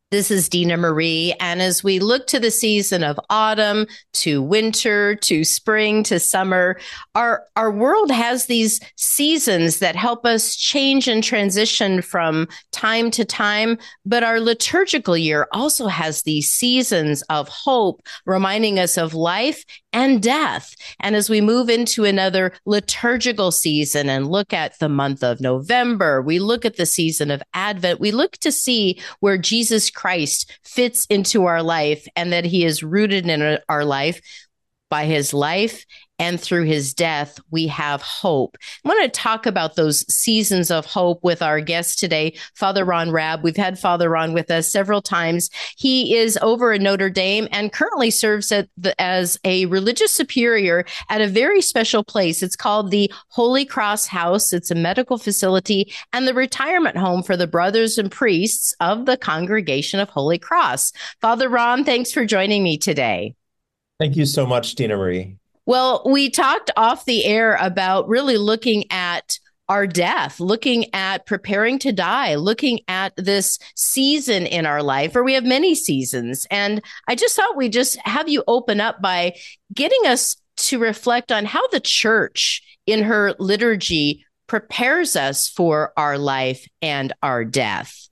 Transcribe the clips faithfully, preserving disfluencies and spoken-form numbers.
This is Dina Marie. And as we look to the season of autumn, to winter, to spring, to summer, our, our world has these seasons that help us change and transition from time to time. But our liturgical year also has these seasons of hope, reminding us of life and death. And as we move into another liturgical season and look at the month of November, we look at the season of Advent, we look to see where Jesus Christ fits into our life and that he is rooted in our life. By his life and through his death, we have hope. I want to talk about those seasons of hope with our guest today, Father Ron Rabb. We've had Father Ron with us several times. He is over in Notre Dame and currently serves at the, as a religious superior at a very special place. It's called the Holy Cross House. It's a medical facility and the retirement home for the brothers and priests of the Congregation of Holy Cross. Father Ron, thanks for joining me today. Thank you so much, Dina Marie. Well, we talked off the air about really looking at our death, looking at preparing to die, looking at this season in our life, or we have many seasons. And I just thought we'd just have you open up by getting us to reflect on how the church in her liturgy prepares us for our life and our death.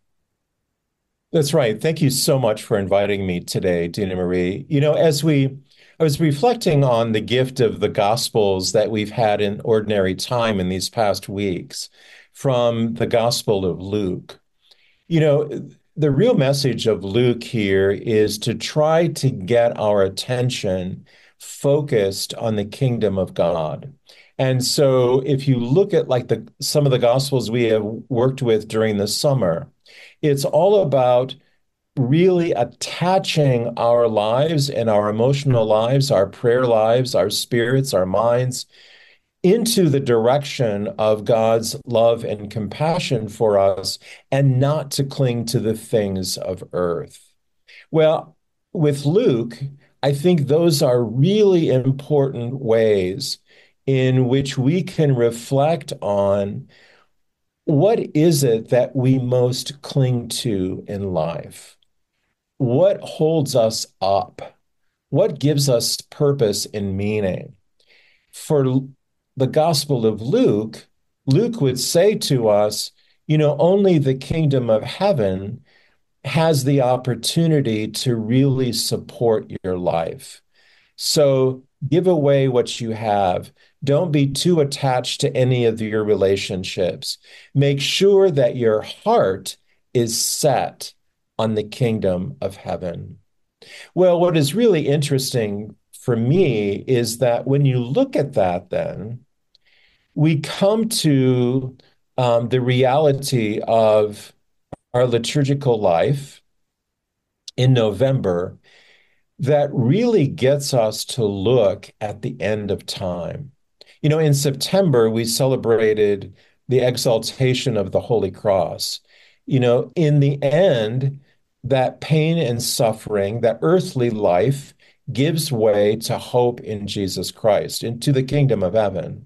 That's right. Thank you so much for inviting me today, Dina Marie. You know, as we I was reflecting on the gift of the Gospels that we've had in ordinary time in these past weeks from the Gospel of Luke. You know, the real message of Luke here is to try to get our attention focused on the kingdom of God. And so if you look at like the some of the Gospels we have worked with during the summer, it's all about really attaching our lives and our emotional lives, our prayer lives, our spirits, our minds into the direction of God's love and compassion for us and not to cling to the things of earth. Well, with Luke, I think those are really important ways in which we can reflect on what is it that we most cling to in life? What holds us up? What gives us purpose and meaning? For the Gospel of Luke, Luke would say to us, you know, only the kingdom of heaven has the opportunity to really support your life. So give away what you have. Don't be too attached to any of your relationships. Make sure that your heart is set on the kingdom of heaven. Well, what is really interesting for me is that when you look at that, then we come to um, the reality of our liturgical life in November that really gets us to look at the end of time. You know, in September, we celebrated the exaltation of the Holy Cross. You know, in the end, that pain and suffering, that earthly life gives way to hope in Jesus Christ, into the kingdom of heaven.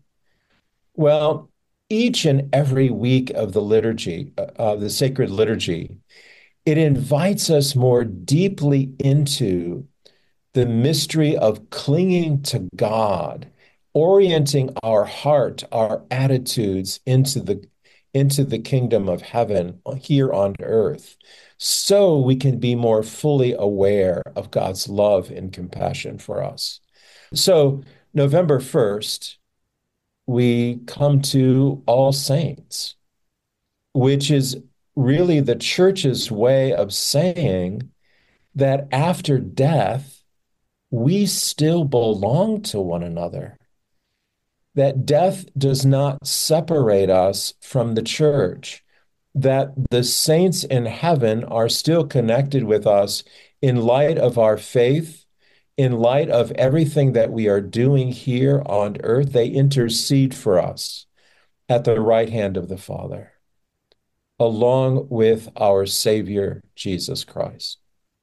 Well, each and every week of the liturgy, uh, the sacred liturgy, it invites us more deeply into the mystery of clinging to God, orienting our heart, our attitudes into the into the kingdom of heaven here on earth, so we can be more fully aware of God's love and compassion for us. So November first, we come to All Saints, which is really the church's way of saying that after death, we still belong to one another, that death does not separate us from the church, that the saints in heaven are still connected with us in light of our faith, in light of everything that we are doing here on earth. They intercede for us at the right hand of the Father, along with our Savior, Jesus Christ.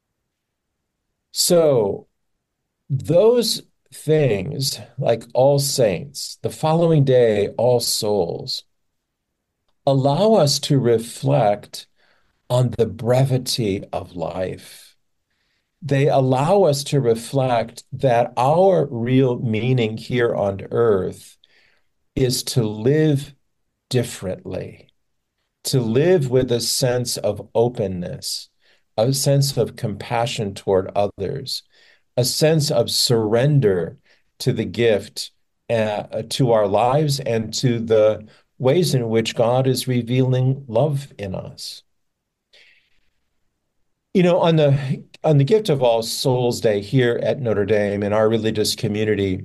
So, those things, like All Saints, the following day, All Souls, allow us to reflect on the brevity of life. They allow us to reflect that our real meaning here on earth is to live differently, to live with a sense of openness, a sense of compassion toward others, a sense of surrender to the gift, uh, to our lives, and to the ways in which God is revealing love in us. You know, on the on the Gift of All Souls Day here at Notre Dame in our religious community,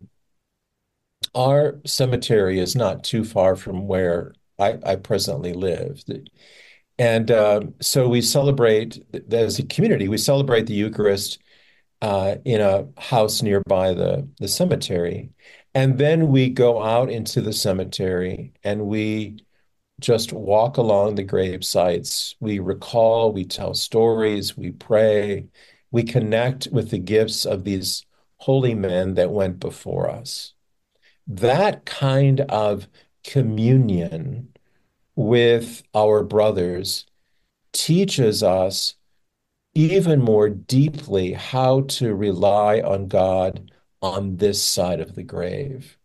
our cemetery is not too far from where I, I presently live. And um, so we celebrate, as a community, we celebrate the Eucharist uh, in a house nearby the, the cemetery. And then we go out into the cemetery and we just walk along the grave sites. We recall, we tell stories, we pray, we connect with the gifts of these holy men that went before us. That kind of communion with our brothers teaches us even more deeply how to rely on God on this side of the grave.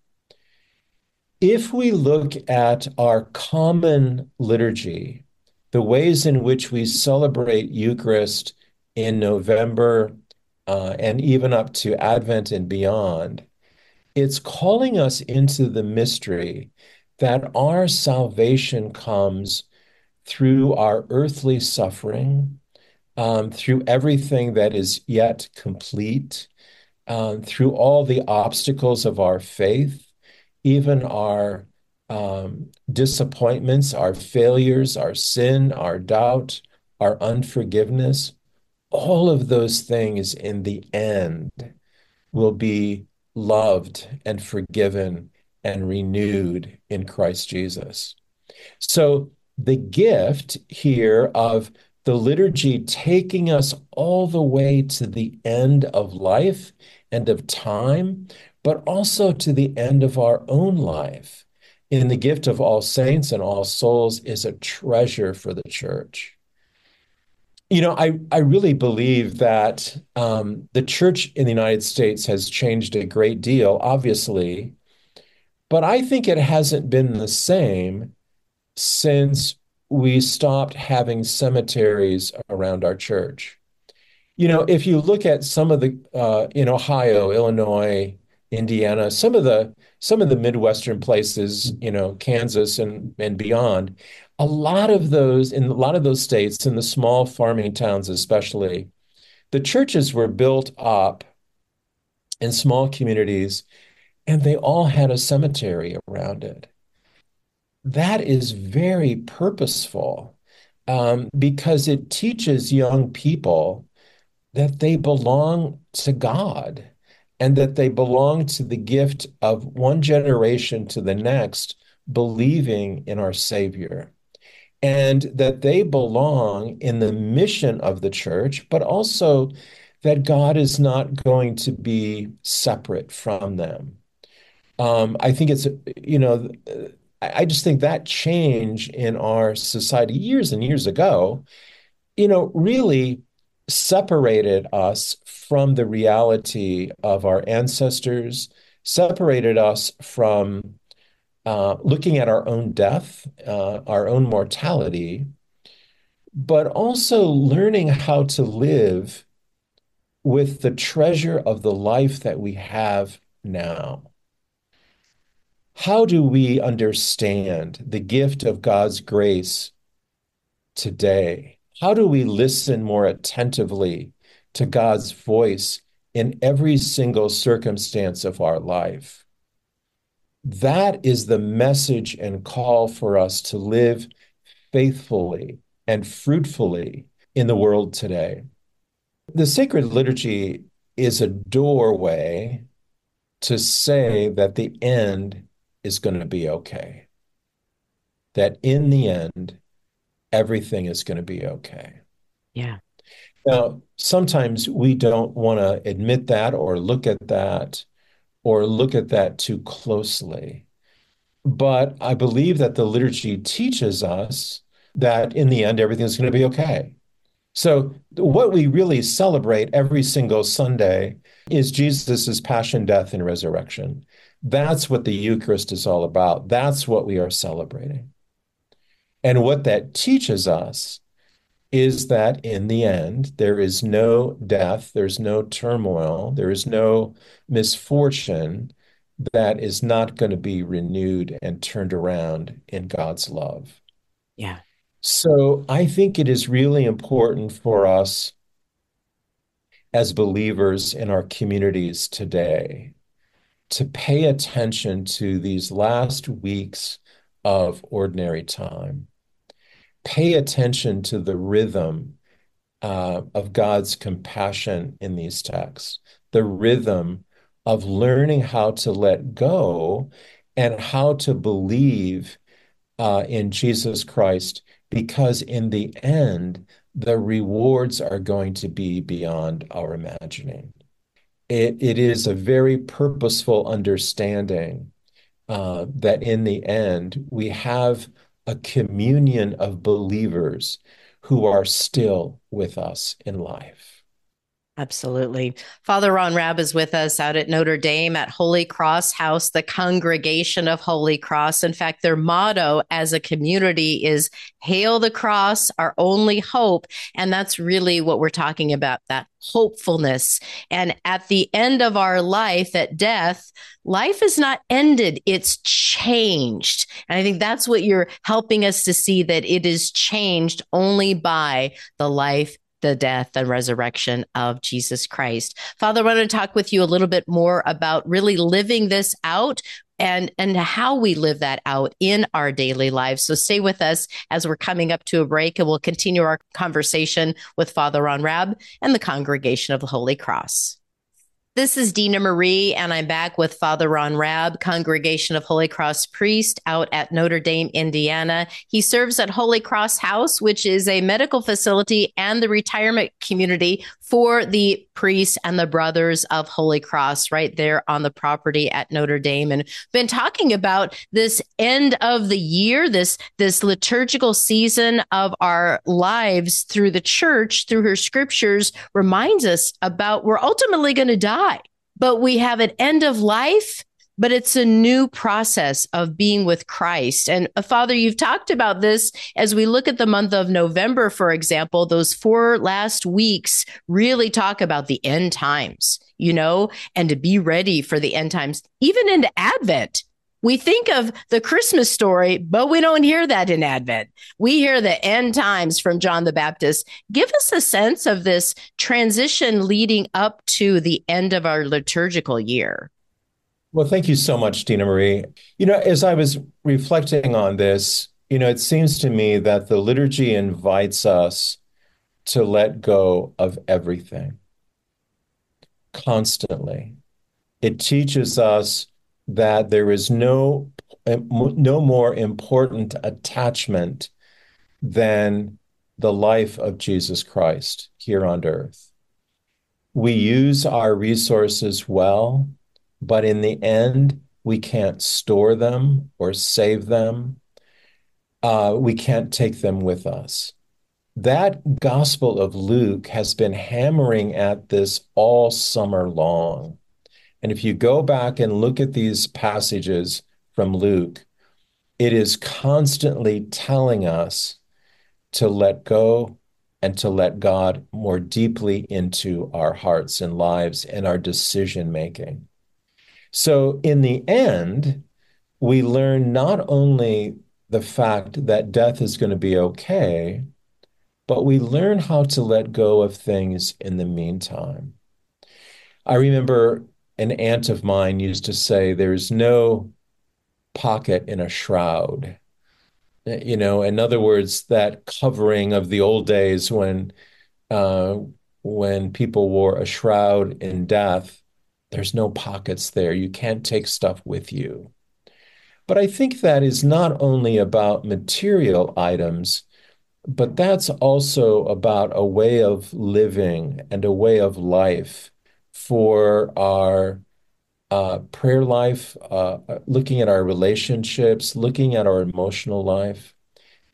If we look at our common liturgy, the ways in which we celebrate Eucharist in November uh, and even up to Advent and beyond, it's calling us into the mystery that our salvation comes through our earthly suffering, um, through everything that is yet complete, um, through all the obstacles of our faith, even our um, disappointments, our failures, our sin, our doubt, our unforgiveness. All of those things in the end will be loved and forgiven and renewed in Christ Jesus. So the gift here of the liturgy taking us all the way to the end of life and of time, but also to the end of our own life in the gift of all saints and all souls is a treasure for the church. You know, I, I really believe that um, the church in the United States has changed a great deal, obviously, but I think it hasn't been the same since we stopped having cemeteries around our church. You know, if you look at some of the uh, in Ohio, Illinois, Indiana, some of the some of the Midwestern places, you know, Kansas and and beyond, a lot of those in a lot of those states, in the small farming towns especially, the churches were built up in small communities, and they all had a cemetery around it. That is very purposeful um, because it teaches young people that they belong to God and that they belong to the gift of one generation to the next, believing in our Savior, and that they belong in the mission of the church, but also that God is not going to be separate from them. Um, I think it's, you know, I just think that change in our society years and years ago, you know, really separated us from the reality of our ancestors, separated us from uh, looking at our own death, uh, our own mortality, but also learning how to live with the treasure of the life that we have now. How do we understand the gift of God's grace today? How do we listen more attentively to God's voice in every single circumstance of our life? That is the message and call for us to live faithfully and fruitfully in the world today. The sacred liturgy is a doorway to say that the end is going to be okay. That in the end, everything is going to be okay. Yeah. Now, sometimes we don't want to admit that or look at that or look at that too closely. But I believe that the liturgy teaches us that in the end, everything's going to be okay. So, what we really celebrate every single Sunday is Jesus's passion, death, and resurrection. That's what the Eucharist is all about. That's what we are celebrating. And what that teaches us is that in the end, there is no death, there's no turmoil, there is no misfortune that is not going to be renewed and turned around in God's love. Yeah. So I think it is really important for us as believers in our communities today to pay attention to these last weeks of ordinary time. Pay attention to the rhythm uh, of God's compassion in these texts, the rhythm of learning how to let go and how to believe uh, in Jesus Christ, because in the end, the rewards are going to be beyond our imagining. It, it is a very purposeful understanding uh, that in the end, we have a communion of believers who are still with us in life. Absolutely. Father Ron Rabb is with us out at Notre Dame at Holy Cross House, the Congregation of Holy Cross. In fact, their motto as a community is Hail the Cross, our only hope. And that's really what we're talking about, that hopefulness. And at the end of our life, at death, life is not ended, it's changed. And I think that's what you're helping us to see, that it is changed only by the life, the death and resurrection of Jesus Christ. Father, I want to talk with you a little bit more about really living this out and, and how we live that out in our daily lives. So stay with us as we're coming up to a break, and we'll continue our conversation with Father Ron Rabb and the Congregation of the Holy Cross. This is Dina Marie, and I'm back with Father Ron Rabb, Congregation of Holy Cross Priest out at Notre Dame, Indiana. He serves at Holy Cross House, which is a medical facility and the retirement community for the priests and the brothers of Holy Cross right there on the property at Notre Dame. And been talking about this end of the year, this, this liturgical season of our lives through the church, through her scriptures, reminds us about we're ultimately going to die, but we have an end of life, but it's a new process of being with Christ. And uh, Father, you've talked about this as we look at the month of November, for example. Those four last weeks really talk about the end times, you know, and to be ready for the end times, even into Advent. We think of the Christmas story, but we don't hear that in Advent. We hear the end times from John the Baptist. Give us a sense of this transition leading up to the end of our liturgical year. Well, thank you so much, Dina Marie. You know, as I was reflecting on this, you know, it seems to me that the liturgy invites us to let go of everything constantly. It teaches us that there is no, no more important attachment than the life of Jesus Christ here on earth. We use our resources well, but in the end, we can't store them or save them. Uh, we can't take them with us. That Gospel of Luke has been hammering at this all summer long. And if you go back and look at these passages from Luke, it is constantly telling us to let go and to let God more deeply into our hearts and lives and our decision making. So in the end, we learn not only the fact that death is going to be okay, but we learn how to let go of things in the meantime. I remember an aunt of mine used to say, there's no pocket in a shroud. You know, in other words, that covering of the old days when uh, when people wore a shroud in death, there's no pockets there. You can't take stuff with you. But I think that is not only about material items, but that's also about a way of living and a way of life for our uh, prayer life, uh, looking at our relationships, looking at our emotional life.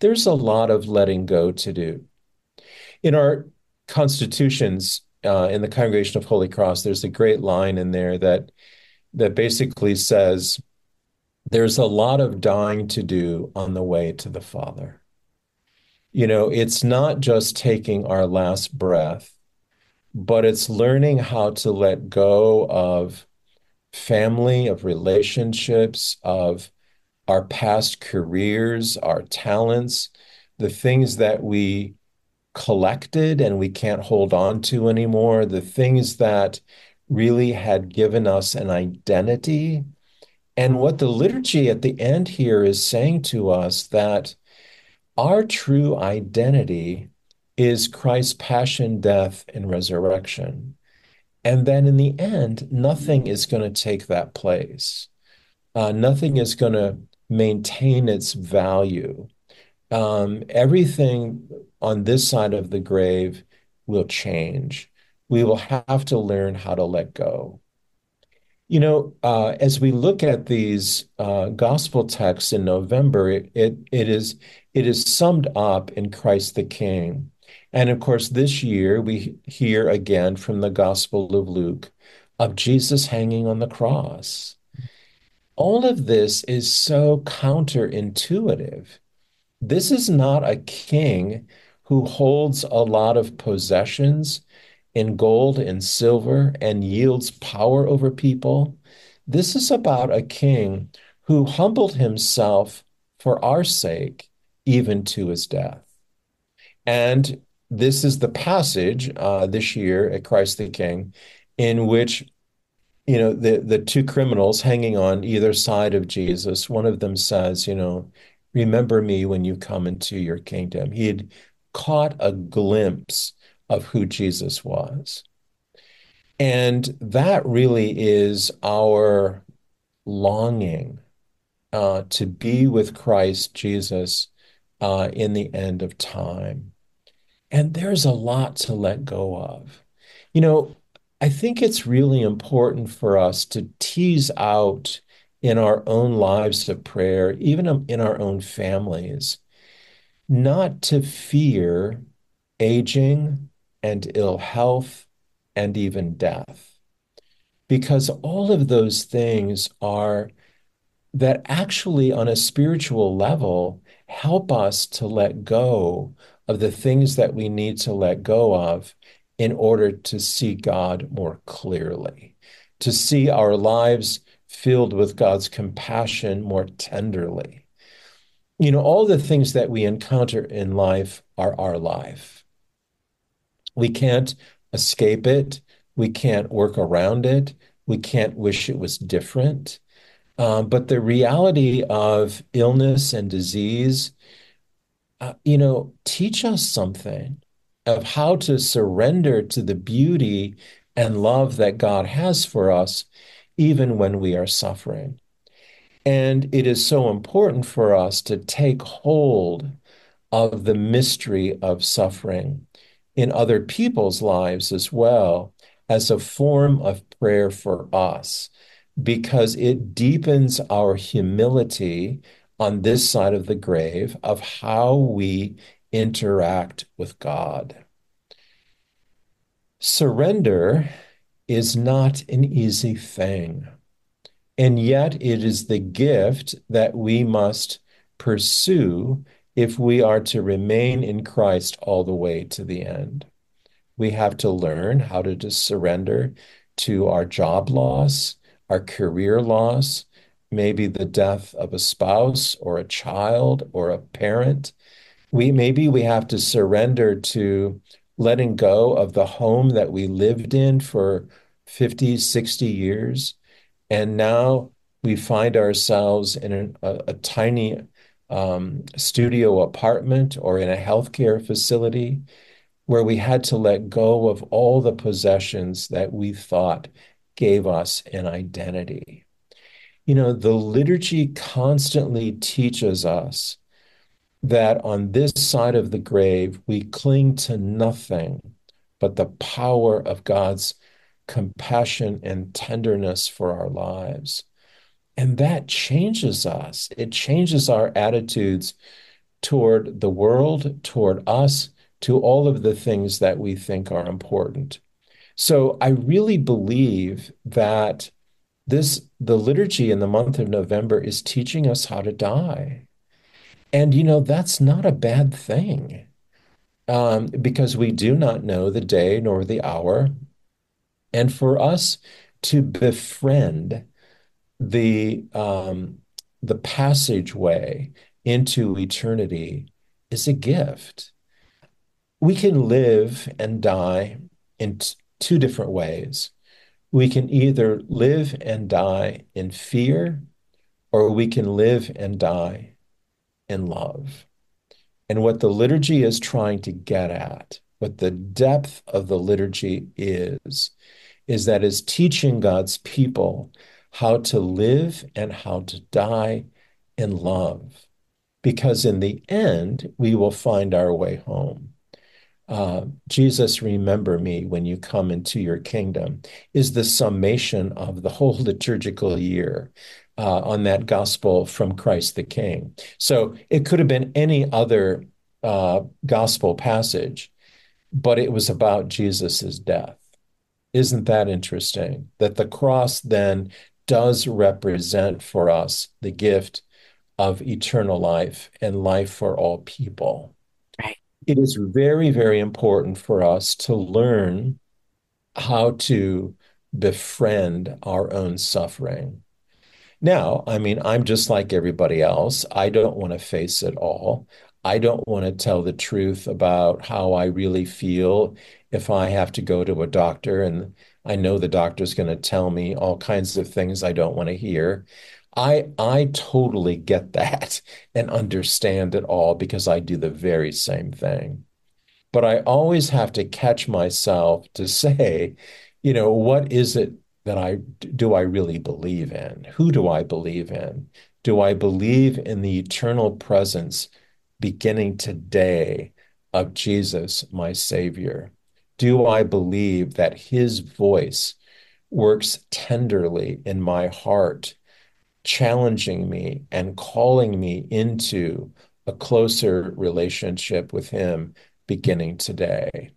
there's a lot of letting go to do. In our constitutions, uh, in the Congregation of Holy Cross, there's a great line in there that that basically says there's a lot of dying to do on the way to the Father. You know, it's not just taking our last breath, but it's learning how to let go of family, of relationships, of our past careers, our talents, the things that we collected and we can't hold on to anymore, the things that really had given us an identity. And what the liturgy at the end here is saying to us that our true identity is Christ's passion, death, and resurrection. And then in the end, nothing is going to take that place. Uh, nothing is going to maintain its value. Um, everything on this side of the grave will change. We will have to learn how to let go. You know, uh, as we look at these uh, gospel texts in November, it, it it is it is summed up in Christ the King. And of course, this year we hear again from the Gospel of Luke of Jesus hanging on the cross. All of this is so counterintuitive. This is not a king who holds a lot of possessions in gold and silver and yields power over people. This is about a king who humbled himself for our sake, even to his death. And this is the passage uh, this year at Christ the King in which, you know, the, the two criminals hanging on either side of Jesus, one of them says, you know, remember me when you come into your kingdom. He had caught a glimpse of who Jesus was. And that really is our longing uh, to be with Christ Jesus uh, in the end of time. And there's a lot to let go of. You know, I think it's really important for us to tease out in our own lives of prayer, even in our own families, not to fear aging and ill health and even death, because all of those things are that actually on a spiritual level help us to let go of the things that we need to let go of in order to see God more clearly, to see our lives filled with God's compassion more tenderly. You know, all the things that we encounter in life are our life. We can't escape it. We can't work around it. We can't wish it was different. Um, but the reality of illness and disease, uh, you know, teach us something of how to surrender to the beauty and love that God has for us, even when we are suffering. And it is so important for us to take hold of the mystery of suffering in other people's lives as well as a form of prayer for us, because it deepens our humility on this side of the grave of how we interact with God. Surrender is not an easy thing, and yet it is the gift that we must pursue if we are to remain in Christ all the way to the end. We have to learn how to just surrender to our job loss, our career loss, maybe the death of a spouse or a child or a parent. We maybe we have to surrender to letting go of the home that we lived in for fifty, sixty years. And now we find ourselves in an, a, a tiny um, studio apartment or in a healthcare facility where we had to let go of all the possessions that we thought gave us an identity. You know, the liturgy constantly teaches us that on this side of the grave, we cling to nothing but the power of God's compassion and tenderness for our lives. And that changes us. It changes our attitudes toward the world, toward us, to all of the things that we think are important. So I really believe that this, the liturgy in the month of November is teaching us how to die. And, you know, that's not a bad thing, um, because we do not know the day nor the hour. And for us to befriend the um, the passageway into eternity is a gift. We can live and die in t- two different ways. We can either live and die in fear, or we can live and die in love. And what the liturgy is trying to get at, what the depth of the liturgy is, is that it's teaching God's people how to live and how to die in love. Because in the end, we will find our way home. Uh, Jesus, remember me when you come into your kingdom, is the summation of the whole liturgical year uh, on that gospel from Christ the King. So it could have been any other uh, gospel passage, but it was about Jesus's death. Isn't that interesting? That the cross then does represent for us the gift of eternal life and life for all people. Right. It is very, very important for us to learn how to befriend our own suffering. Now, I mean, I'm just like everybody else. I don't want to face it all. I don't want to tell the truth about how I really feel if I have to go to a doctor and I know the doctor's going to tell me all kinds of things I don't want to hear. I I totally get that and understand it all because I do the very same thing. But I always have to catch myself to say, you know, what is it that I do I really believe in? Who do I believe in? Do I believe in the eternal presence beginning today of Jesus, my Savior? Do I believe that his voice works tenderly in my heart, challenging me and calling me into a closer relationship with him beginning today?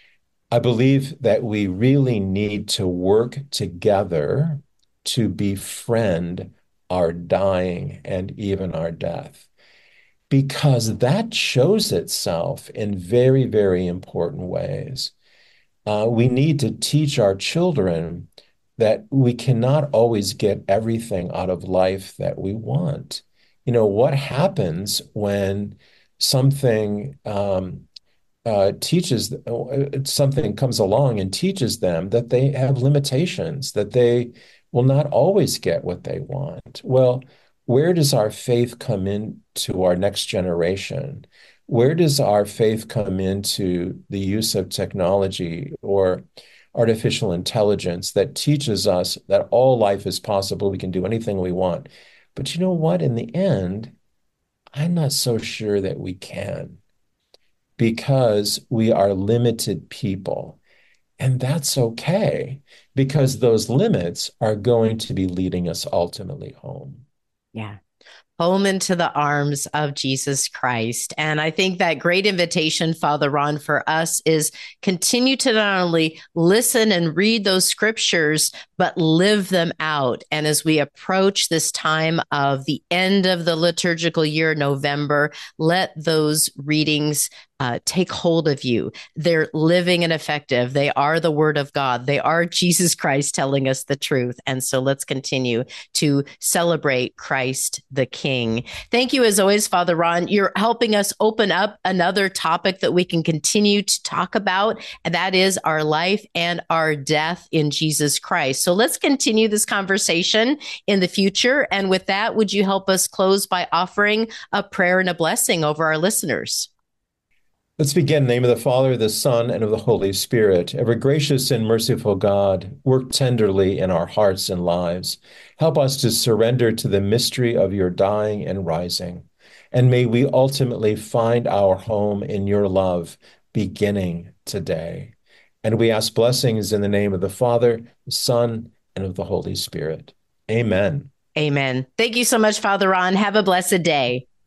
I believe that we really need to work together to befriend our dying and even our death, because that shows itself in very, very important ways. Uh, we need to teach our children that we cannot always get everything out of life that we want. You know, what happens when something um, uh, teaches uh, something comes along and teaches them that they have limitations, that they will not always get what they want? Well, where does our faith come into our next generation? Where does our faith come into the use of technology or artificial intelligence that teaches us that all life is possible? We can do anything we want. But you know what? In the end, I'm not so sure that we can, because we are limited people. And that's okay, because those limits are going to be leading us ultimately home. Yeah. Home into the arms of Jesus Christ. And I think that great invitation, Father Ron, for us is continue to not only listen and read those scriptures, but live them out. And as we approach this time of the end of the liturgical year, November, let those readings uh, take hold of you. They're living and effective. They are the word of God. They are Jesus Christ telling us the truth. And so let's continue to celebrate Christ the King. Thank you, as always, Father Ron. You're helping us open up another topic that we can continue to talk about, and that is our life and our death in Jesus Christ. So let's continue this conversation in the future. And with that, would you help us close by offering a prayer and a blessing over our listeners? Let's begin. In the name of the Father, the Son, and of the Holy Spirit. Ever gracious and merciful God, work tenderly in our hearts and lives. Help us to surrender to the mystery of your dying and rising. And may we ultimately find our home in your love beginning today. And we ask blessings in the name of the Father, the Son, and of the Holy Spirit. Amen. Amen. Thank you so much, Father Ron. Have a blessed day.